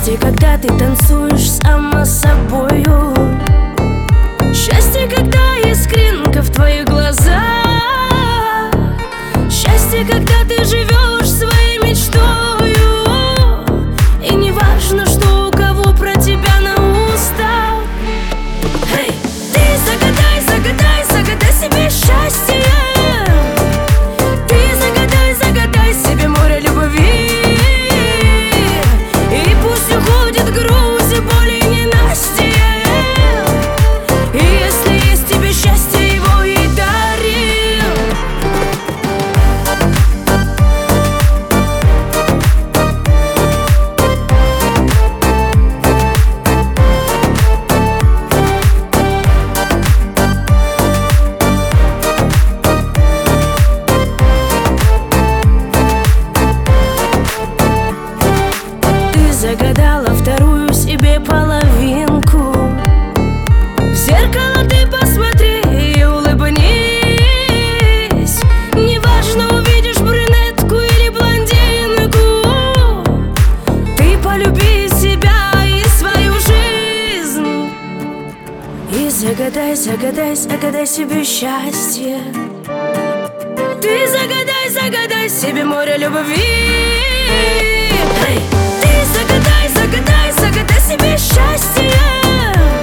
Счастье, когда ты танцуешь сама с собою. Счастье, когда искринка в твоих глазах. Счастье, когда ты живешь своей мечтою. И не важно, что у кого про тебя на устах. Hey! Ты загадай, загадай, загадай себе счастье. Ты загадай, загадай себе море любви. И пусть уходит грусть и боли и ненастье. И если есть тебе счастье, его и дари. Ты загадала вторую себе половинку. В зеркало ты посмотри и улыбнись. Неважно, увидишь брюнетку или блондинку. Ты полюби себя и свою жизнь. И загадай, загадай, загадай себе счастье. Ты загадай, загадай себе море любви. Hey! Ты загадай, загадай, загадай себе счастье.